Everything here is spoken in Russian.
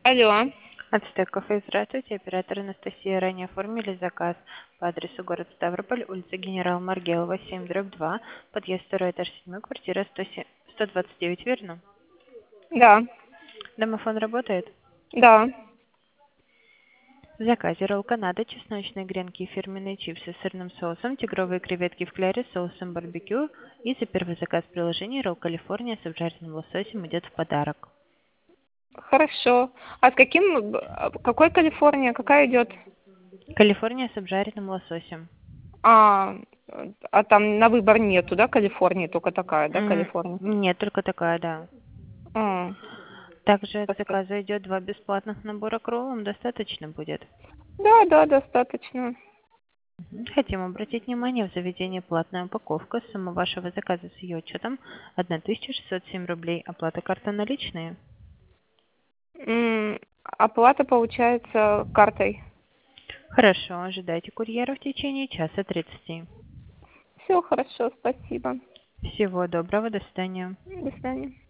Алло. Ацтек кафе, здравствуйте. Оператор Анастасия. Ранее оформили заказ по адресу город Ставрополь, улица Генерал Маргелова, 7/2, подъезд 2, этаж 7, квартира 129, верно? Да, Домофон работает? да. В заказе ролл Канада, чесночные гренки, фирменные чипсы с сырным соусом, тигровые креветки в кляре с соусом барбекю и за первый заказ в приложении ролл Калифорния с обжаренным лососем идет в подарок. Хорошо. А с какой Калифорния? Какая идет? Калифорния с обжаренным лососем. А, а там на выбор нету, да, Калифорнии, только такая, да, Калифорния? Нет, только такая, да. А, Также к спасибо. заказу идет 2 бесплатных набора к роллам, достаточно будет. Да, да, достаточно. Хотим обратить внимание, в заведении платная упаковка. Сумма вашего заказа с ее учетом 1607 рублей. Оплата карта наличные. Оплата получается картой. Хорошо, ожидайте курьера в течение часа 30. Все хорошо, спасибо. Всего доброго, до свидания. До свидания.